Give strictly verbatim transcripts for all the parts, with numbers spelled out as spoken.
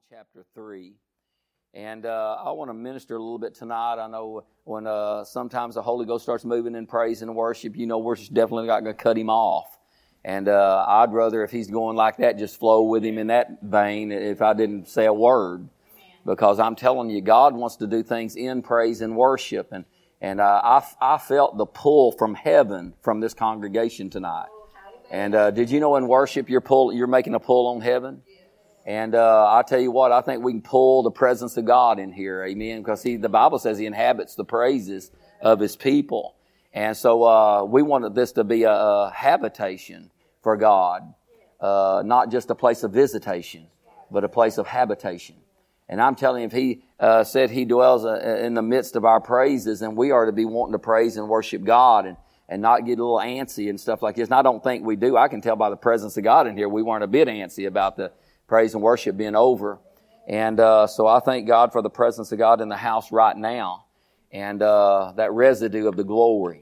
chapter three. And uh, I want to minister a little bit tonight. I know when uh, sometimes the Holy Ghost starts moving in praise and worship, you know we're definitely not going to cut him off. And uh, I'd rather, if he's going like that, just flow with him in that vein if I didn't say a word. Because I'm telling you, God wants to do things in praise and worship. And and uh, I, I felt the pull from heaven from this congregation tonight. And uh, did you know in worship you're pull, you're making a pull on heaven? And uh, I tell you what, I think we can pull the presence of God in here, amen, because he, the Bible says he inhabits the praises of his people. And so uh, we wanted this to be a, a habitation for God, uh, not just a place of visitation, but a place of habitation. And I'm telling you, if he uh, said he dwells uh, in the midst of our praises, then we are to be wanting to praise and worship God and, and not get a little antsy and stuff like this. And I don't think we do. I can tell by the presence of God in here, we weren't a bit antsy about the praise and worship being over. And uh, so I thank God for the presence of God in the house right now and uh, that residue of the glory.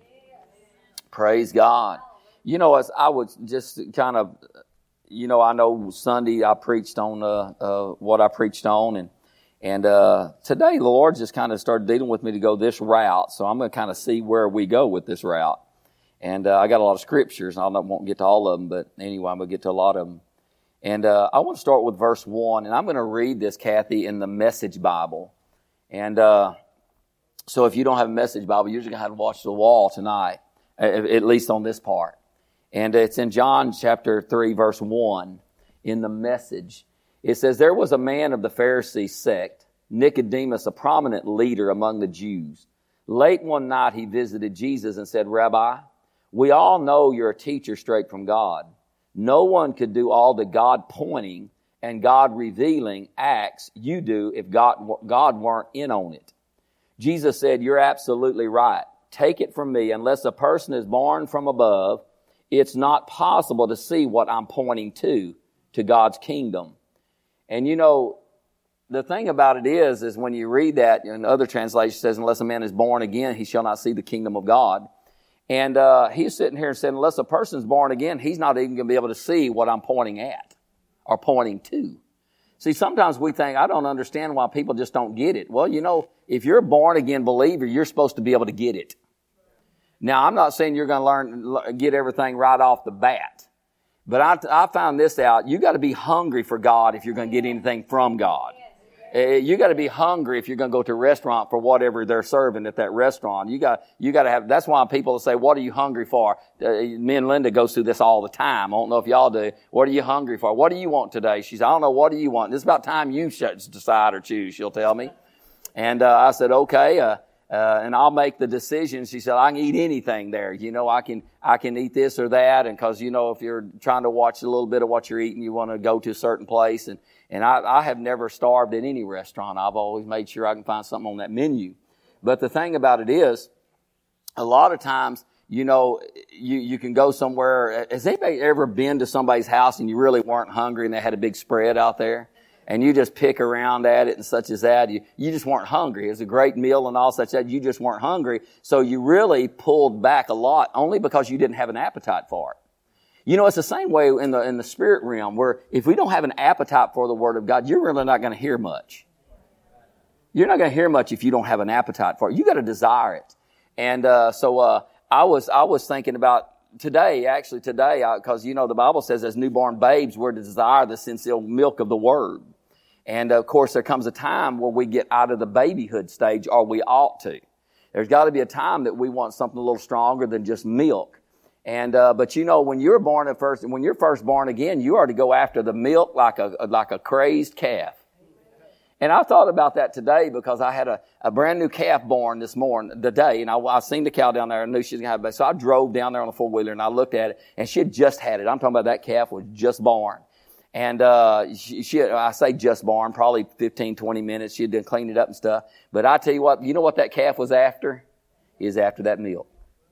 Praise God. You know, as I was just kind of, you know, I know Sunday I preached on uh, uh, what I preached on. And and uh, today the Lord just kind of started dealing with me to go this route. So I'm going to kind of see where we go with this route. And uh, I got a lot of scriptures. I won't get to all of them, but anyway, I'm going to get to a lot of them. And uh, I want to start with verse one, and I'm going to read this, Kathy, in the Message Bible. And uh, so if you don't have a Message Bible, you're just going to have to watch the wall tonight, at least on this part. And it's in John chapter three, verse one, in the Message. It says, "There was a man of the Pharisee sect, Nicodemus, a prominent leader among the Jews. Late one night he visited Jesus and said, 'Rabbi, we all know you're a teacher straight from God. No one could do all the God-pointing and God-revealing acts you do if God, God weren't in on it.' Jesus said, 'You're absolutely right. Take it from me, unless a person is born from above, it's not possible to see what I'm pointing to, to God's kingdom.'" And you know, the thing about it is, is when you read that, in other translations it says, "Unless a man is born again, he shall not see the kingdom of God." And uh, he's sitting here and saying, unless a person's born again, he's not even going to be able to see what I'm pointing at or pointing to. See, sometimes we think, I don't understand why people just don't get it. Well, you know, if you're a born again believer, you're supposed to be able to get it. Now, I'm not saying you're going to learn, get everything right off the bat. But I, I found this out. You got to be hungry for God if you're going to get anything from God. You got to be hungry if you're going to go to a restaurant for whatever they're serving at that restaurant. You got, you got to have, that's why people say, what are you hungry for? Uh, me and Linda goes through this all the time. I don't know if y'all do. What are you hungry for? What do you want today? She said, I don't know. What do you want? It's about time you decide or choose, she'll tell me. And, uh, I said, okay, uh, uh, and I'll make the decision. She said, I can eat anything there. You know, I can, I can eat this or that. And cause, you know, if you're trying to watch a little bit of what you're eating, you want to go to a certain place. And, And I, I have never starved at any restaurant. I've always made sure I can find something on that menu. But the thing about it is, a lot of times, you know, you, you can go somewhere. Has anybody ever been to somebody's house and you really weren't hungry and they had a big spread out there? And you just pick around at it and such as that. You, you just weren't hungry. It was a great meal and all such that. You just weren't hungry. So you really pulled back a lot only because you didn't have an appetite for it. You know, it's the same way in the, in the spirit realm where if we don't have an appetite for the Word of God, you're really not going to hear much. You're not going to hear much if you don't have an appetite for it. You got to desire it. And, uh, so, uh, I was, I was thinking about today, actually today, because, you know, the Bible says as newborn babes, we're to desire the sincere milk of the Word. And of course, there comes a time where we get out of the babyhood stage, or we ought to. There's got to be a time that we want something a little stronger than just milk. And, uh, but you know, when you're born at first, when you're first born again, you are to go after the milk like a, like a crazed calf. And I thought about that today because I had a, a brand new calf born this morning, today, and I, I seen the cow down there. I knew she was going to have a baby. So I drove down there on a four-wheeler and I looked at it and she had just had it. I'm talking about that calf was just born. And, uh, she, she, I say just born, probably fifteen, twenty minutes. She had done cleaned it up and stuff. But I tell you what, you know what that calf was after? Is after that milk.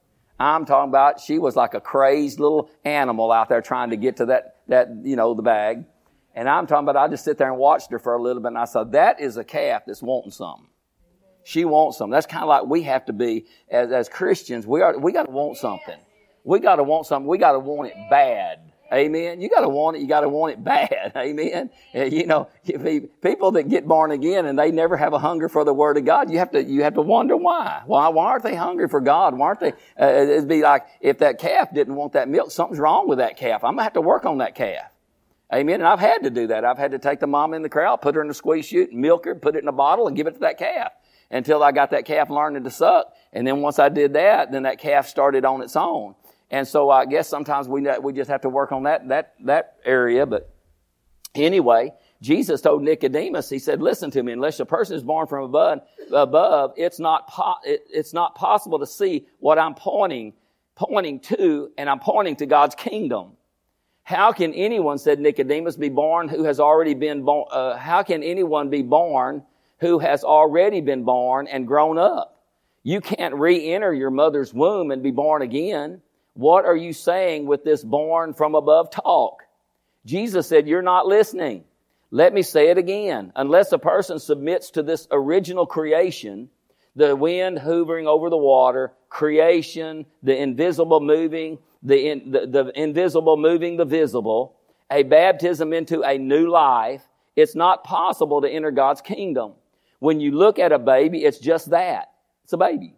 I'm talking about she was like a crazed little animal out there trying to get to that, that, you know, the bag. And I'm talking about I just sit there and watched her for a little bit and I said, that is a calf that's wanting something. She wants something. That's kind of like we have to be as, as Christians. We are, we got to want something. We got to want something. We got to want it bad. Amen. You got to want it. You got to want it bad. Amen. You know, people that get born again and they never have a hunger for the Word of God, you have to, you have to wonder why. Why, why aren't they hungry for God? Why aren't they, uh, it'd be like if that calf didn't want that milk, something's wrong with that calf. I'm going to have to work on that calf. Amen. And I've had to do that. I've had to take the mom in the corral, put her in the squeeze chute, milk her, put it in a bottle and give it to that calf until I got that calf learning to suck. And then once I did that, then that calf started on its own. And so I guess sometimes we we just have to work on that that that area. But anyway, Jesus told Nicodemus, he said, "Listen to me. Unless a person is born from above, above, it's not po- it, it's not possible to see what I'm pointing pointing to, and I'm pointing to God's kingdom. How can anyone," said Nicodemus, "be born who has already been born? Uh, how can anyone be born who has already been born and grown up? You can't re-enter your mother's womb and be born again. What are you saying with this born from above talk?" Jesus said, "You're not listening. Let me say it again. Unless a person submits to this original creation, the wind hovering over the water, creation, the invisible moving, the, in, the, the invisible moving the visible, a baptism into a new life, it's not possible to enter God's kingdom. When you look at a baby, it's just that. It's a baby.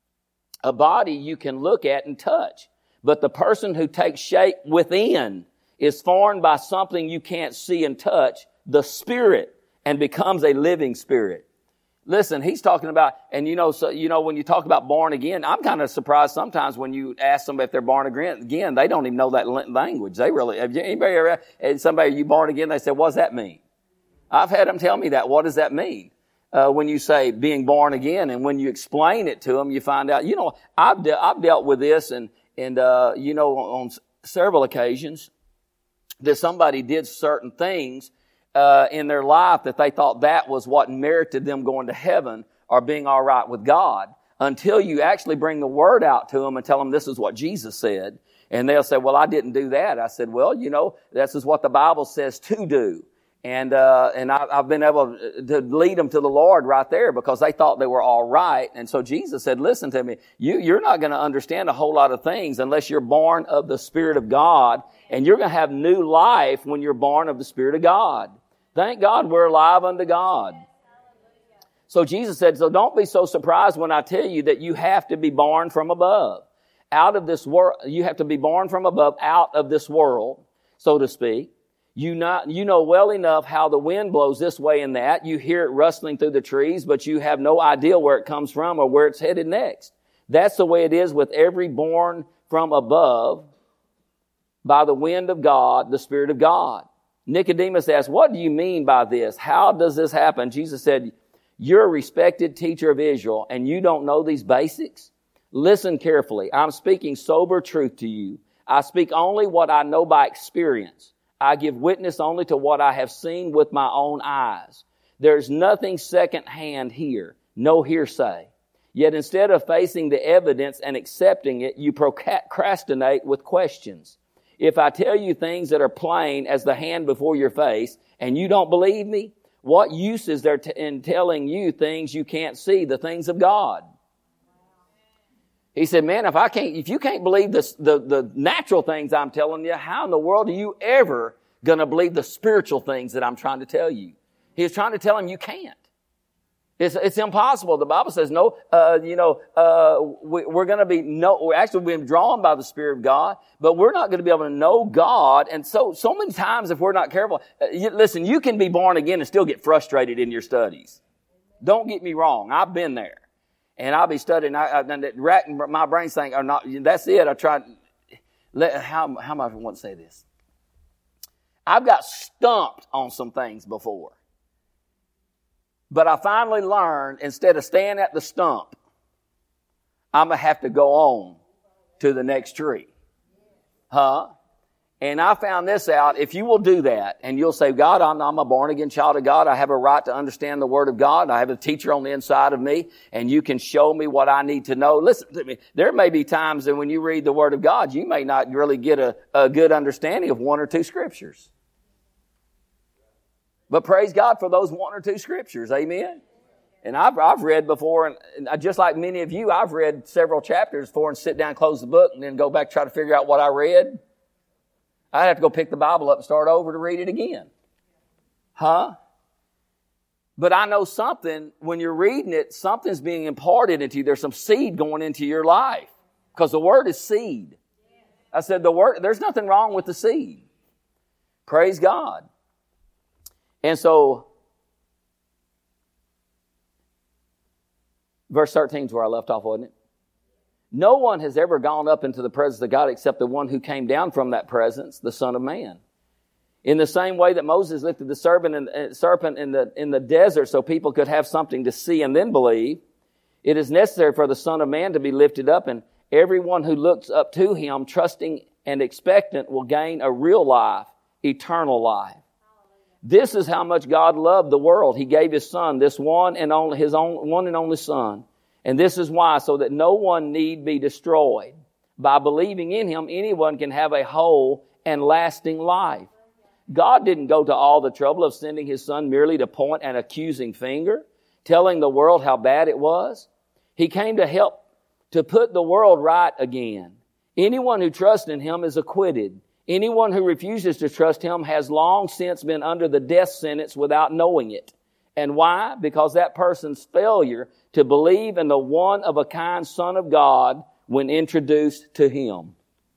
A body you can look at and touch. But the person who takes shape within is formed by something you can't see and touch, the Spirit, and becomes a living spirit." Listen, he's talking about, and you know, so, you know, when you talk about born again, I'm kind of surprised sometimes when you ask somebody if they're born again, they don't even know that language. They really, have you, anybody ever, somebody, are you born again? They say, what does that mean? I've had them tell me that. What does that mean? Uh, when you say being born again, and when you explain it to them, you find out, you know, I've, de- I've dealt with this and, And, uh, you know, on several occasions that somebody did certain things, uh, in their life that they thought that was what merited them going to heaven or being all right with God, until you actually bring the Word out to them and tell them this is what Jesus said. And they'll say, well, I didn't do that. I said, well, you know, this is what the Bible says to do. And, uh, and I, I've been able to lead them to the Lord right there because they thought they were all right. And so Jesus said, listen to me, you, you're not going to understand a whole lot of things unless you're born of the Spirit of God. And you're going to have new life when you're born of the Spirit of God. Thank God we're alive unto God. So Jesus said, so don't be so surprised when I tell you that you have to be born from above. Out of this world, you have to be born from above, out of this world, so to speak. You not, you know well enough how the wind blows this way and that. You hear it rustling through the trees, but you have no idea where it comes from or where it's headed next. That's the way it is with every born from above by the wind of God, the Spirit of God. Nicodemus asked, what do you mean by this? How does this happen? Jesus said, you're a respected teacher of Israel and you don't know these basics? Listen carefully. I'm speaking sober truth to you. I speak only what I know by experience. I give witness only to what I have seen with my own eyes. There's nothing second-hand here, no hearsay. Yet instead of facing the evidence and accepting it, you procrastinate with questions. If I tell you things that are plain as the hand before your face, and you don't believe me, what use is there t- in telling you things you can't see, the things of God? He said, man, if I can't, if you can't believe this, the, the natural things I'm telling you, how in the world are you ever going to believe the spiritual things that I'm trying to tell you? He was trying to tell him you can't. It's, it's impossible. The Bible says no, uh, you know, uh, we, we're going to be no, we're actually being drawn by the Spirit of God, but we're not going to be able to know God. And so, so many times if we're not careful, uh, you, listen, you can be born again and still get frustrated in your studies. Don't get me wrong. I've been there. And I'll be studying, I, I, racking my brain saying, or not, that's it. I tried, let, how, how am I want to say this? I've got stumped on some things before. But I finally learned, instead of staying at the stump, I'm going to have to go on to the next tree. Huh? And I found this out. If you will do that, and you'll say, God, I'm, I'm a born-again child of God. I have a right to understand the Word of God. I have a teacher on the inside of me, and you can show me what I need to know. Listen to me. There may be times that when you read the Word of God, you may not really get a, a good understanding of one or two Scriptures. But praise God for those one or two Scriptures. Amen? And I've, I've read before, and, and just like many of you, I've read several chapters before and sit down, close the book, and then go back and try to figure out what I read. I'd have to go pick the Bible up and start over to read it again. Huh? But I know something, when you're reading it, something's being imparted into you. There's some seed going into your life. Because the Word is seed. I said the Word, there's nothing wrong with the seed. Praise God. And so, verse thirteen is where I left off, wasn't it? No one has ever gone up into the presence of God except the one who came down from that presence, the Son of Man. In the same way that Moses lifted the serpent in, uh, serpent in the in the desert so people could have something to see and then believe, it is necessary for the Son of Man to be lifted up, and everyone who looks up to Him, trusting and expectant, will gain a real life, eternal life. This is how much God loved the world. He gave His Son, this one and only His own one and only Son. And this is why, so that no one need be destroyed. By believing in Him, anyone can have a whole and lasting life. God didn't go to all the trouble of sending His Son merely to point an accusing finger, telling the world how bad it was. He came to help to put the world right again. Anyone who trusts in Him is acquitted. Anyone who refuses to trust Him has long since been under the death sentence without knowing it. And why? Because that person's failure to believe in the one-of-a-kind Son of God when introduced to Him.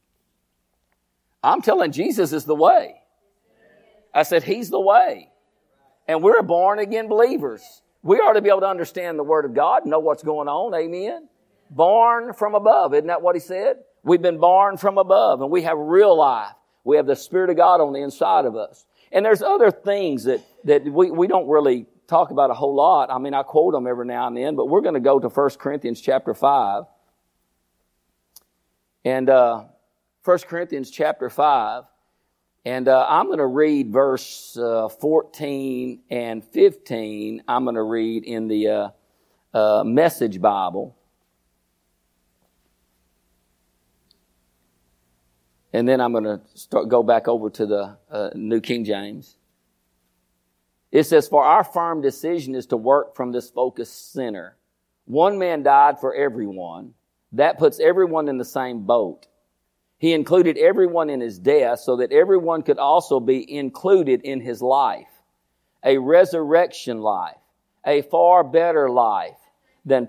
I'm telling Jesus is the way. I said He's the way. And we're born-again believers. We ought to be able to understand the Word of God, know what's going on. Amen? Born from above. Isn't that what He said? We've been born from above, and we have real life. We have the Spirit of God on the inside of us. And there's other things that, that we, we don't really talk about a whole lot. I mean, I quote them every now and then, but we're going to go to First Corinthians chapter five. And uh, First Corinthians chapter five. And uh, I'm going to read verse uh, fourteen and fifteen. I'm going to read in the uh, uh, Message Bible. And then I'm going to start, go back over to the uh, New King James. It says, for our firm decision is to work from this focused center. One man died for everyone. That puts everyone in the same boat. He included everyone in His death so that everyone could also be included in His life. A resurrection life. A far better life than...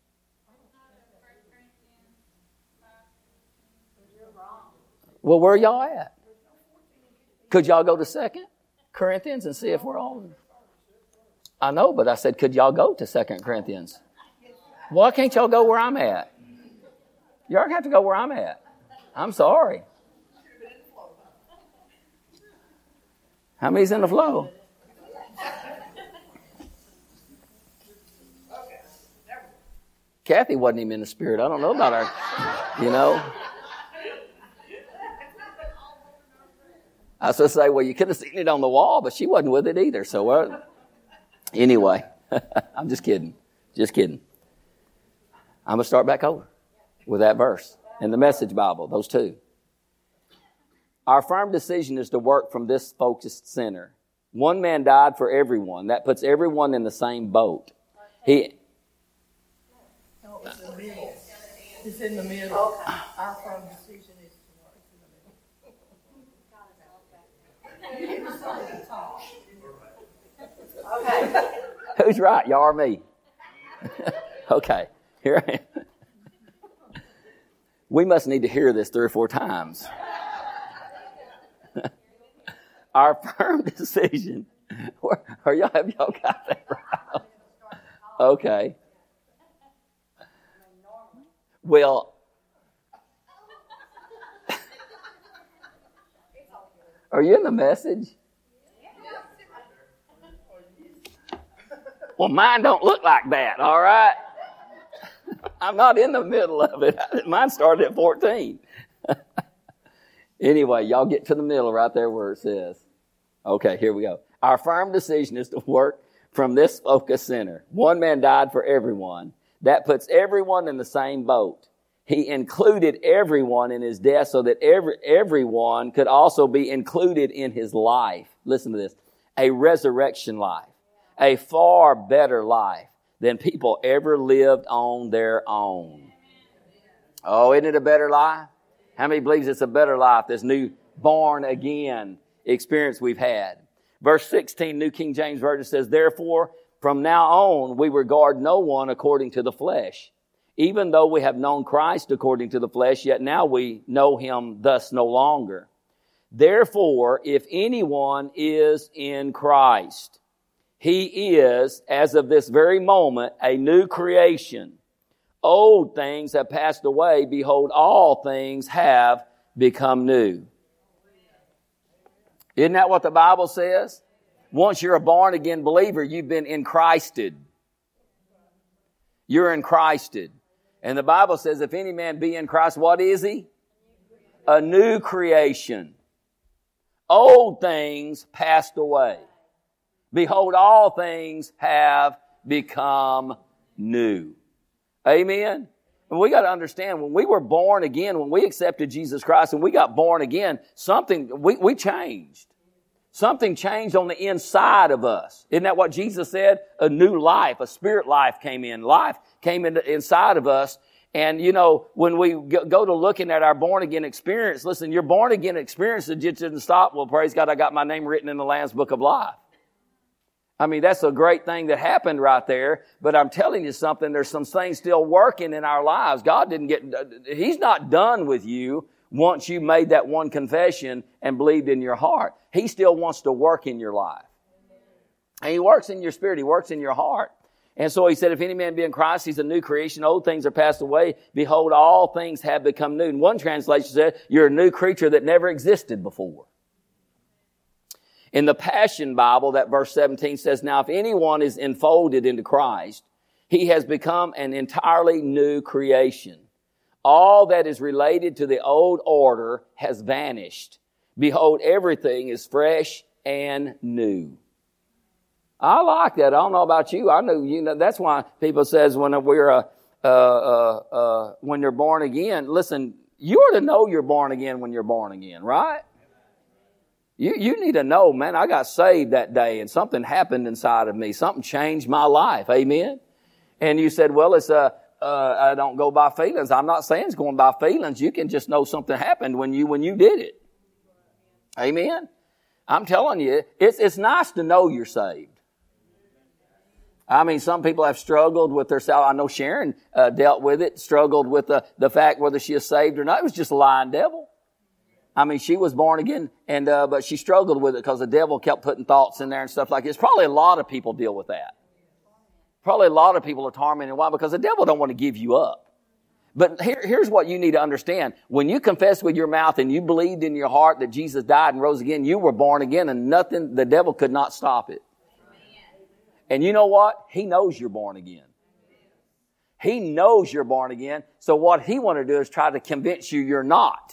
Well, where are y'all at? Could y'all go to Second Corinthians and see if we're all... I know, but I said, could y'all go to Second Corinthians? Why can't y'all go where I'm at? Y'all have to go where I'm at. I'm sorry. How many's in the flow? Kathy wasn't even in the Spirit. I don't know about her, you know. I was going to say, well, you could have seen it on the wall, but she wasn't with it either. So, uh, anyway, I'm just kidding. Just kidding. I'm going to start back over with that verse in the Message Bible, those two. Our firm decision is to work from this focused center. One man died for everyone. That puts everyone in the same boat. He. No, it's in the middle. It's in the middle. Our firm decision is to work in the middle. Okay. Who's right? Y'all or me? Okay. Here I am. We must need to hear this three or four times. Our firm decision. Are y'all, have y'all got that right? Okay. Well, are you in the Message? Well, mine don't look like that, all right? I'm not in the middle of it. Mine started at fourteen. Anyway, y'all get to the middle right there where it says. Okay, here we go. Our firm decision is to work from this focus center. One man died for everyone. That puts everyone in the same boat. He included everyone in His death so that every, everyone could also be included in His life. Listen to this. A resurrection life. A far better life than people ever lived on their own. Oh, isn't it a better life? How many believes it's a better life, this new born again experience we've had. Verse sixteen, New King James Version says, therefore, from now on, we regard no one according to the flesh. Even though we have known Christ according to the flesh, yet now we know him thus no longer. Therefore, if anyone is in Christ, he is, as of this very moment, a new creation. Old things have passed away. Behold, all things have become new. Isn't that what the Bible says? Once you're a born-again believer, you've been in Christed. You're in Christed. And the Bible says, if any man be in Christ, what is he? A new creation. Old things passed away. Behold, all things have become new. Amen? And we got to understand, when we were born again, when we accepted Jesus Christ and we got born again, something, we, we changed. Something changed on the inside of us. Isn't that what Jesus said? A new life, a spirit life came in. Life came in, inside of us. And, you know, when we go to looking at our born-again experience, listen, your born-again experience just didn't stop. Well, praise God, I got my name written in the Lamb's Book of Life. I mean, that's a great thing that happened right there. But I'm telling you something, there's some things still working in our lives. God didn't get, He's not done with you once you made that one confession and believed in your heart. He still wants to work in your life. And He works in your spirit. He works in your heart. And so He said, if any man be in Christ, he's a new creation. Old things are passed away. Behold, all things have become new. And one translation said, you're a new creature that never existed before. In the Passion Bible, that verse seventeen says, now if anyone is enfolded into Christ, he has become an entirely new creation. All that is related to the old order has vanished. Behold, everything is fresh and new. I like that. I don't know about you. I know, you know, that's why people says when we're, uh, uh, uh, uh, when you're born again, listen, you ought to know you're born again when you're born again, right? You, you need to know, man, I got saved that day and something happened inside of me. Something changed my life. Amen. And you said, well, it's, uh, uh, I don't go by feelings. I'm not saying it's going by feelings. You can just know something happened when you, when you did it. Amen. I'm telling you, it's, it's nice to know you're saved. I mean, some people have struggled with their salvation. I know Sharon uh, dealt with it, struggled with the, the fact whether she is saved or not. It was just a lying devil. I mean, she was born again, and uh, but she struggled with it because the devil kept putting thoughts in there and stuff like this. Probably a lot of people deal with that. Probably a lot of people are tormented. Why? Because the devil don't want to give you up. But here, here's what you need to understand. When you confess with your mouth and you believed in your heart that Jesus died and rose again, you were born again, and nothing, the devil could not stop it. And you know what? He knows you're born again. He knows you're born again. So what he wants to do is try to convince you you're not.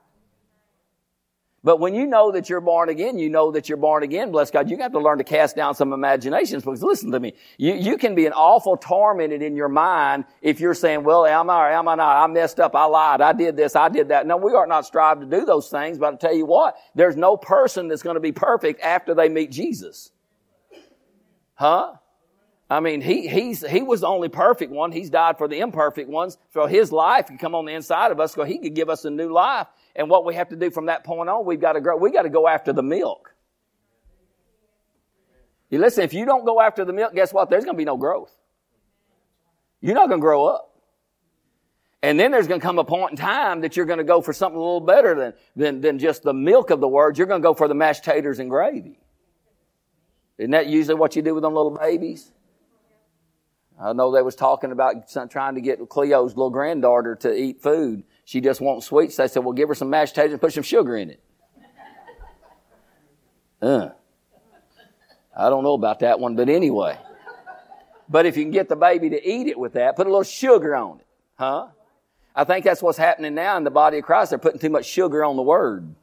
But when you know that you're born again, you know that you're born again, bless God, you have to learn to cast down some imaginations. Because listen to me, you, you can be an awful tormented in your mind if you're saying, well, am I or am I not? I messed up, I lied, I did this, I did that. No, we ought not strive to do those things, but I'll tell you what, there's no person that's going to be perfect after they meet Jesus. Huh? I mean, he, he's, he was the only perfect one. He's died for the imperfect ones. So his life can come on the inside of us so he could give us a new life. And what we have to do from that point on, we've got to grow. We got to go after the milk. You listen, if you don't go after the milk, guess what? There's going to be no growth. You're not going to grow up. And then there's going to come a point in time that you're going to go for something a little better than, than, than just the milk of the word. You're going to go for the mashed taters and gravy. Isn't that usually what you do with them little babies? I know they was talking about trying to get Cleo's little granddaughter to eat food. She just wants sweets. They said, well, give her some mashed potatoes and put some sugar in it. Uh, I don't know about that one, but anyway. But if you can get the baby to eat it with that, put a little sugar on it. Huh? I think that's what's happening now in the body of Christ. They're putting too much sugar on the word.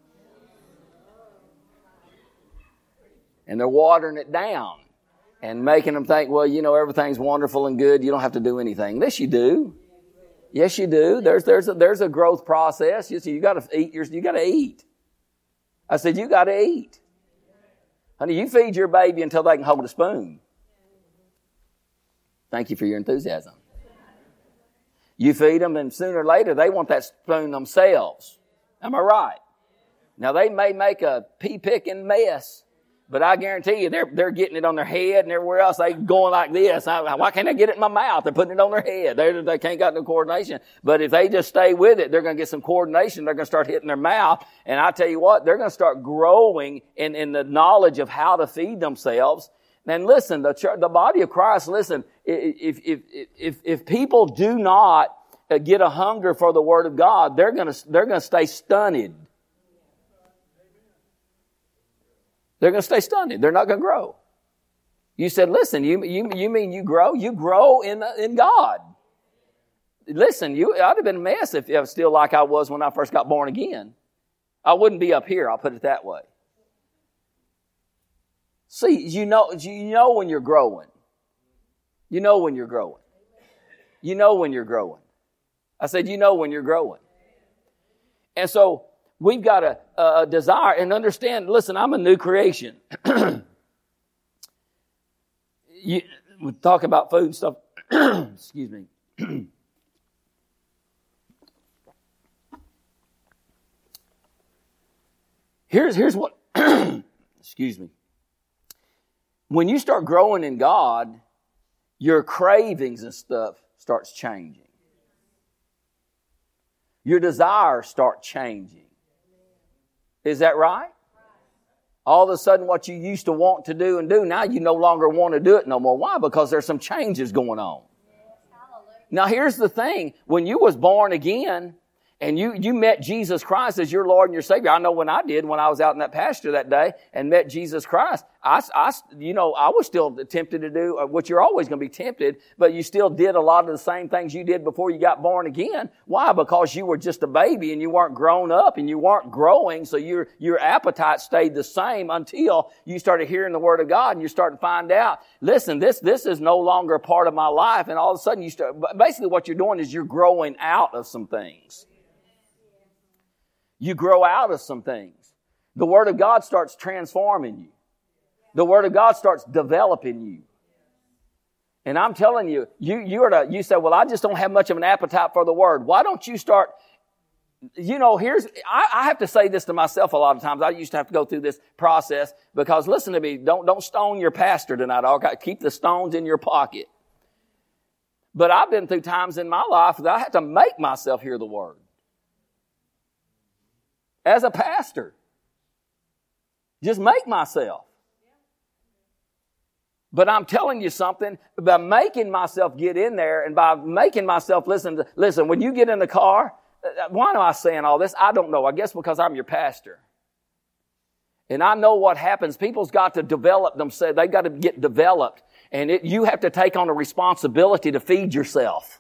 And they're watering it down and making them think, well, you know, everything's wonderful and good. You don't have to do anything. Yes, you do. Yes, you do. There's, there's a, there's a growth process. You see, you got to eat your, you got to eat. I said, you got to eat. Honey, you feed your baby until they can hold a spoon. Thank you for your enthusiasm. You feed them and sooner or later they want that spoon themselves. Am I right? Now, they may make a pea-picking mess, but I guarantee you they're, they're getting it on their head and everywhere else. They going like this. I, why can't I get it in my mouth? They're putting it on their head. They, they can't got no coordination. But if they just stay with it, they're going to get some coordination. They're going to start hitting their mouth. And I tell you what, they're going to start growing in, in the knowledge of how to feed themselves. And listen, the church, the body of Christ, listen, if, if, if, if people do not get a hunger for the Word of God, they're going to, they're going to stay stunted. They're going to stay stunted. They're not going to grow. You said, listen, you, you, you mean you grow? You grow in, in God. Listen, you, I'd have been a mess if I was still like I was when I first got born again. I wouldn't be up here. I'll put it that way. See, you know, you know when you're growing. You know when you're growing. You know when you're growing. I said, you know when you're growing. And so, we've got a, a desire and understand, listen, I'm a new creation. you, we talk about food and stuff. Excuse me. here's, here's what, excuse me. When you start growing in God, your cravings and stuff starts changing. Your desires start changing. Is that right? All of a sudden what you used to want to do and do, now you no longer want to do it no more. Why? Because there's some changes going on. Now here's the thing. When you was born again and you, you met Jesus Christ as your Lord and your Savior. I know when I did, when I was out in that pasture that day and met Jesus Christ, I, I, you know, I was still tempted to do what you're always going to be tempted, but you still did a lot of the same things you did before you got born again. Why? Because you were just a baby and you weren't grown up and you weren't growing, so your, your appetite stayed the same until you started hearing the Word of God and you start to find out, listen, this, this is no longer a part of my life, and all of a sudden you start, basically what you're doing is you're growing out of some things. You grow out of some things. The Word of God starts transforming you. The Word of God starts developing you. And I'm telling you, you, you are to, you say, well, I just don't have much of an appetite for the Word. Why don't you start, you know, here's, I, I have to say this to myself a lot of times. I used to have to go through this process because listen to me, don't, don't stone your pastor tonight. Okay? Keep the stones in your pocket. But I've been through times in my life that I had to make myself hear the Word. As a pastor. Just make myself. But I'm telling you something, by making myself get in there and by making myself listen, to, listen, when you get in the car, why am I saying all this? I don't know. I guess because I'm your pastor. And I know what happens. People's got to develop themselves. They've got to get developed. And it, you have to take on a responsibility to feed yourself.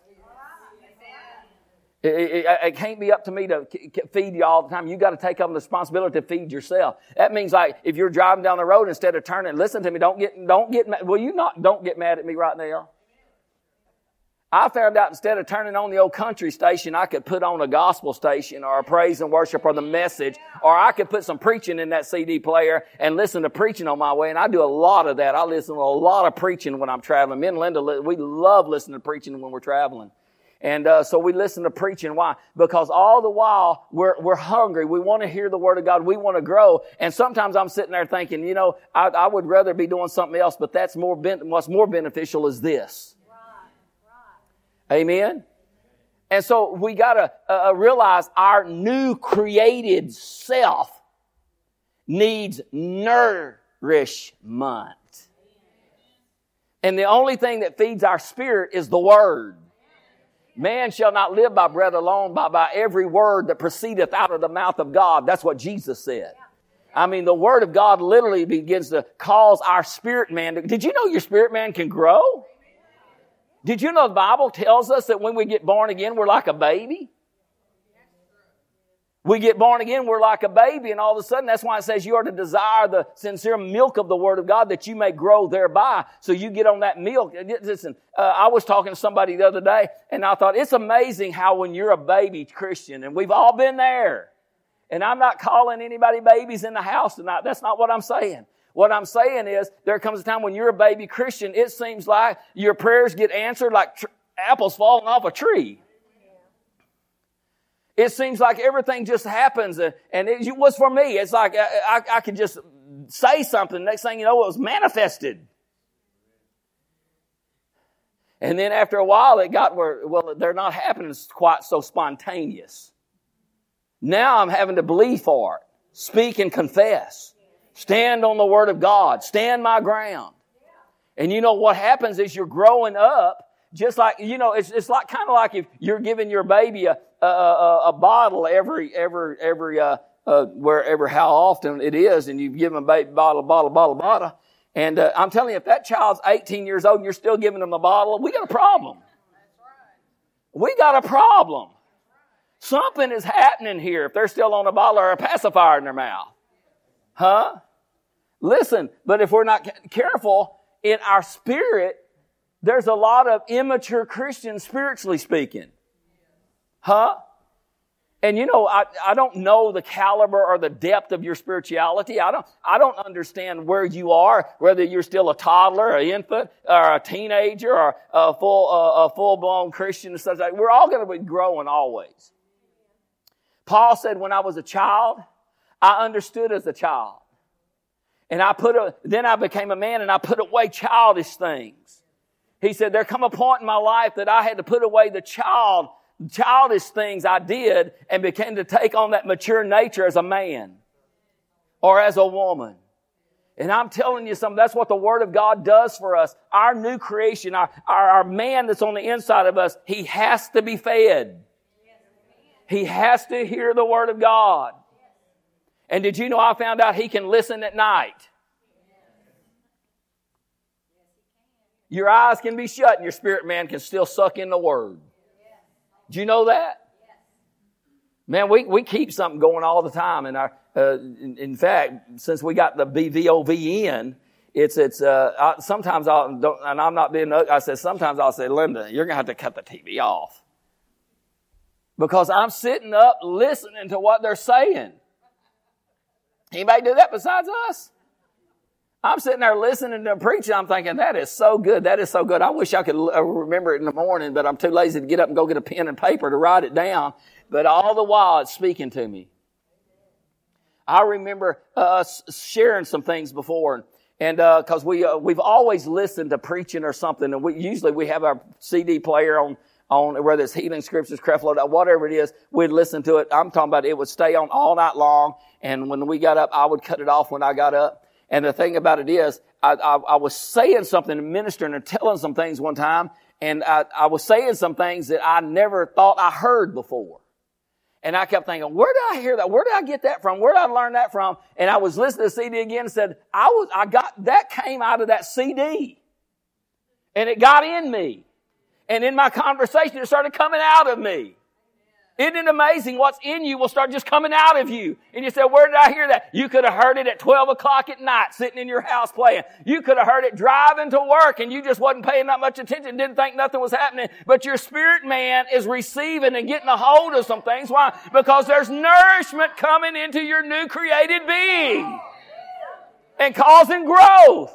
It, it, it can't be up to me to feed you all the time. You got to take on the responsibility to feed yourself. That means like if you're driving down the road instead of turning, listen to me. Don't get, don't get mad. Will you not? Don't get mad at me right now. I found out instead of turning on the old country station, I could put on a gospel station or a praise and worship or the message, or I could put some preaching in that C D player and listen to preaching on my way. And I do a lot of that. I listen to a lot of preaching when I'm traveling. Me and Linda, we love listening to preaching when we're traveling. And uh, so we listen to preaching. Why? Because all the while we're we're hungry. We want to hear the Word of God. We want to grow. And sometimes I'm sitting there thinking, you know, I, I would rather be doing something else, but that's more ben- what's more beneficial is this. Right, right. Amen. And so we got to uh, realize our new created self needs nourishment. And the only thing that feeds our spirit is the Word. Man shall not live by bread alone, but by every word that proceedeth out of the mouth of God. That's what Jesus said. I mean, the Word of God literally begins to cause our spirit man to... Did you know your spirit man can grow? Did you know the Bible tells us that when we get born again, we're like a baby? We get born again, we're like a baby, and all of a sudden, that's why it says you are to desire the sincere milk of the Word of God that you may grow thereby. So you get on that milk. Listen, uh, I was talking to somebody the other day, and I thought, it's amazing how when you're a baby Christian, and we've all been there, and I'm not calling anybody babies in the house tonight. That's not what I'm saying. What I'm saying is, there comes a time when you're a baby Christian, it seems like your prayers get answered like tr- apples falling off a tree. It seems like everything just happens, and it was for me. It's like I, I, I could just say something. Next thing you know, it was manifested. And then after a while, it got where, well, they're not happening quite so spontaneous. Now I'm having to believe for it. Speak and confess. Stand on the Word of God. Stand my ground. And you know what happens is you're growing up, just like, you know, it's it's like kind of like if you're giving your baby a a, a, a bottle every every every uh, uh wherever how often it is, and you give them a baby bottle, bottle, bottle, bottle. And uh, I'm telling you, if that child's eighteen years old and you're still giving them a bottle, we got a problem. We got a problem. Something is happening here if they're still on a bottle or a pacifier in their mouth. Huh? Listen, but if we're not careful, in our spirit, there's a lot of immature Christians spiritually speaking. Huh? And you know, I, I don't know the caliber or the depth of your spirituality. I don't, I don't understand where you are, whether you're still a toddler, an infant, or a teenager, or a full, uh, a full-blown Christian and stuff like that. We're all going to be growing always. Paul said, when I was a child, I understood as a child. And I put a, then I became a man and I put away childish things. He said, there come a point in my life that I had to put away the child, childish things I did and began to take on that mature nature as a man or as a woman. And I'm telling you something, that's what the Word of God does for us. Our new creation, our, our, our man that's on the inside of us, he has to be fed. He has to hear the Word of God. And did you know I found out he can listen at night? Your eyes can be shut and your spirit man can still suck in the Word. Do you know that? Man, we, we keep something going all the time. And our, uh, in, in fact, since we got the B V O V in, it's, it's, uh, I, sometimes I'll, don't, and I'm not being, I said, sometimes I'll say, Linda, you're going to have to cut the T V off. Because I'm sitting up listening to what they're saying. Anybody do that besides us? I'm sitting there listening to them preaching. I'm thinking, that is so good. That is so good. I wish I could remember it in the morning, but I'm too lazy to get up and go get a pen and paper to write it down. But all the while, it's speaking to me. I remember uh, sharing some things before, and because uh, we uh, we've always listened to preaching or something, and we usually we have our C D player on. on whether it's Healing Scriptures, Creflo, whatever it is, we'd listen to it. I'm talking about it would stay on all night long. And when we got up, I would cut it off when I got up. And the thing about it is, I, I, I was saying something and ministering and telling some things one time. And I, I was saying some things that I never thought I heard before. And I kept thinking, where did I hear that? Where did I get that from? Where did I learn that from? And I was listening to the C D again and said, I was, I got, that came out of that C D. And it got in me. And in my conversation, it started coming out of me. Isn't it amazing? What's in you will start just coming out of you. And you say, where did I hear that? You could have heard it at twelve o'clock at night sitting in your house playing. You could have heard it driving to work and you just wasn't paying that much attention, didn't think nothing was happening. But your spirit man is receiving and getting a hold of some things. Why? Because there's nourishment coming into your new created being and causing growth.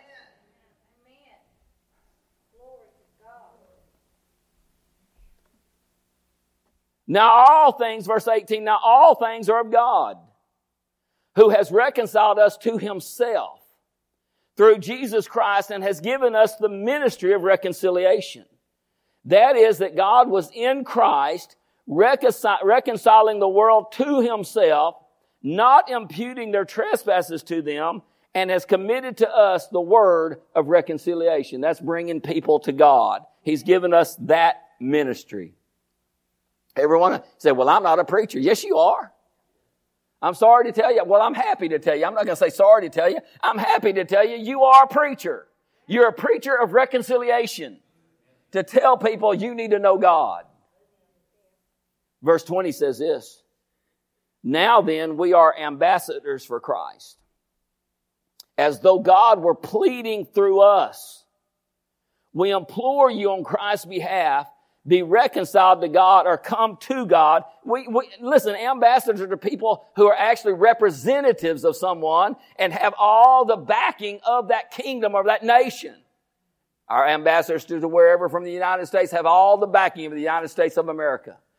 Now all things, verse eighteen, now all things are of God, who has reconciled us to himself through Jesus Christ and has given us the ministry of reconciliation. That is, that God was in Christ reconcil- reconciling the world to himself, not imputing their trespasses to them, and has committed to us the word of reconciliation. That's bringing people to God. He's given us that ministry. Everyone say, well, I'm not a preacher. Yes, you are. I'm sorry to tell you. Well, I'm happy to tell you. I'm not going to say sorry to tell you. I'm happy to tell you you are a preacher. You're a preacher of reconciliation to tell people you need to know God. Verse twenty says this, now then we are ambassadors for Christ, as though God were pleading through us. We implore you on Christ's behalf, be reconciled to God or come to God. We, we, listen, ambassadors are people who are actually representatives of someone and have all the backing of that kingdom or that nation. Our ambassadors to wherever from the United States have all the backing of the United States of America.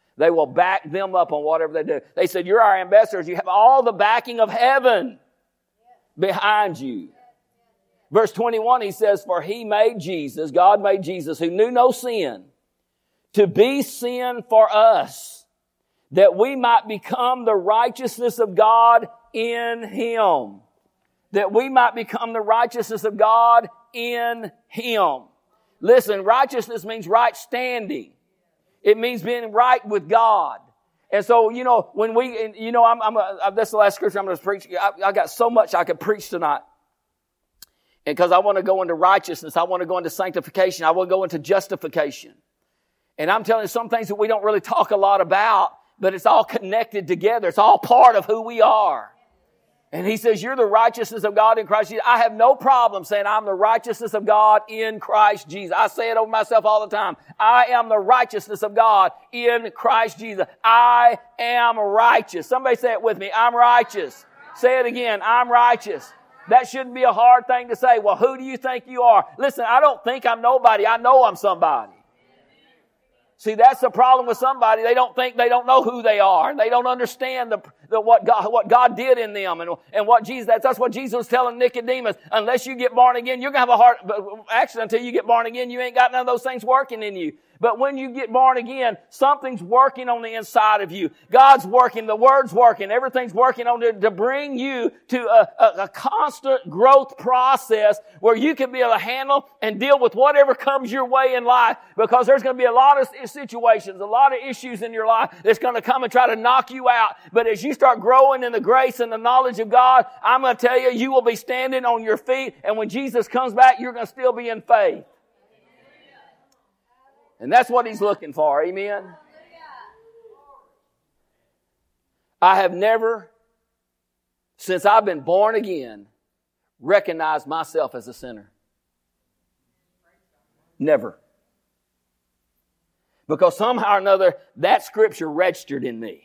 They will back them up on whatever they do. They said, you're our ambassadors. You have all the backing of heaven behind you. Verse twenty-one, he says, for he made Jesus, God made Jesus, who knew no sin, to be sin for us, that we might become the righteousness of God in him. That we might become the righteousness of God in him. Listen, righteousness means right standing. It means being right with God. And so, you know, when we, you know, I'm, I'm a, that's the last scripture I'm going to preach. I, I got so much I could preach tonight. And because I want to go into righteousness, I want to go into sanctification, I want to go into justification. And I'm telling you some things that we don't really talk a lot about, but it's all connected together. It's all part of who we are. And he says, you're the righteousness of God in Christ Jesus. I have no problem saying I'm the righteousness of God in Christ Jesus. I say it over myself all the time. I am the righteousness of God in Christ Jesus. I am righteous. Somebody say it with me. I'm righteous. Say it again. I'm righteous. That shouldn't be a hard thing to say. Well, who do you think you are? Listen, I don't think I'm nobody. I know I'm somebody. See, that's the problem with somebody. They don't think, they don't know who they are. They don't understand the, the what God, what God did in them and, and what Jesus, that's, that's what Jesus was telling Nicodemus. Unless you get born again, you're going to have a heart, actually until you get born again, you ain't got none of those things working in you. But when you get born again, something's working on the inside of you. God's working, the Word's working, everything's working on to, to bring you to a, a, a constant growth process where you can be able to handle and deal with whatever comes your way in life, because there's going to be a lot of situations, a lot of issues in your life that's going to come and try to knock you out. But as you start growing in the grace and the knowledge of God, I'm going to tell you, you will be standing on your feet, and when Jesus comes back, you're going to still be in faith. And that's what he's looking for. Amen. I have never, since I've been born again, recognized myself as a sinner. Never. Because somehow or another, that scripture registered in me.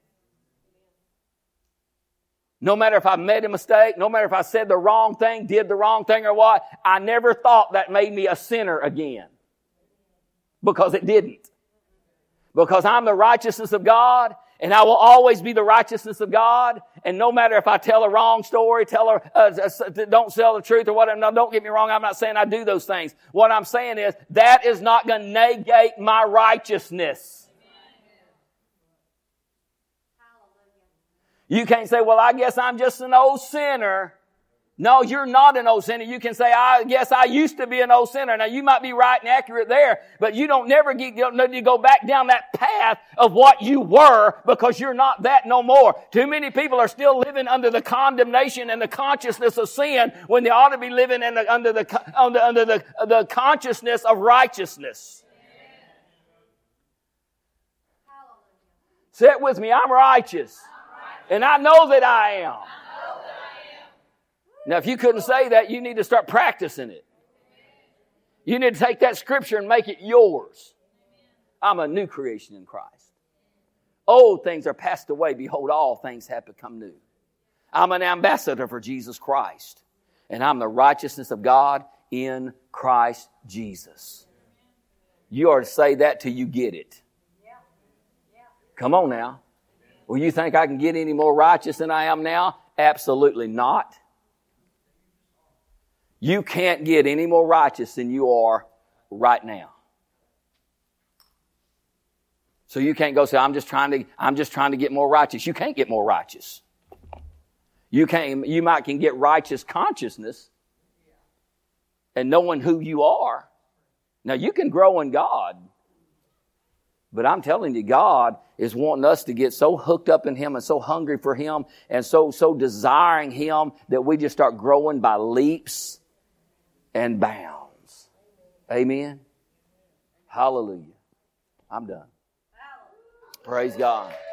No matter if I made a mistake, no matter if I said the wrong thing, did the wrong thing or what, I never thought that made me a sinner again. Because it didn't. Because I'm the righteousness of God, and I will always be the righteousness of God. And no matter if I tell a wrong story, tell her, uh, don't tell the truth or whatever. No, don't get me wrong. I'm not saying I do those things. What I'm saying is that is not going to negate my righteousness. You can't say, well, I guess I'm just an old sinner. No, you're not an old sinner. You can say, I guess I used to be an old sinner. Now, you might be right and accurate there, but you don't never get, you don't need to go back down that path of what you were, because you're not that no more. Too many people are still living under the condemnation and the consciousness of sin when they ought to be living in the, under the, under, under the, the consciousness of righteousness. Say it with me. I'm righteous. And I know that I am. Now, if you couldn't say that, you need to start practicing it. You need to take that scripture and make it yours. I'm a new creation in Christ. Old things are passed away. Behold, all things have become new. I'm an ambassador for Jesus Christ. And I'm the righteousness of God in Christ Jesus. You are to say that till you get it. Come on now. Well, you think I can get any more righteous than I am now? Absolutely not. You can't get any more righteous than you are right now. So you can't go say, I'm just trying to, I'm just trying to get more righteous. You can't get more righteous. You can't, you might can get righteous consciousness and knowing who you are. Now you can grow in God. But I'm telling you, God is wanting us to get so hooked up in Him and so hungry for Him and so, so desiring Him that we just start growing by leaps and bounds. Amen. Hallelujah. I'm done. Praise God.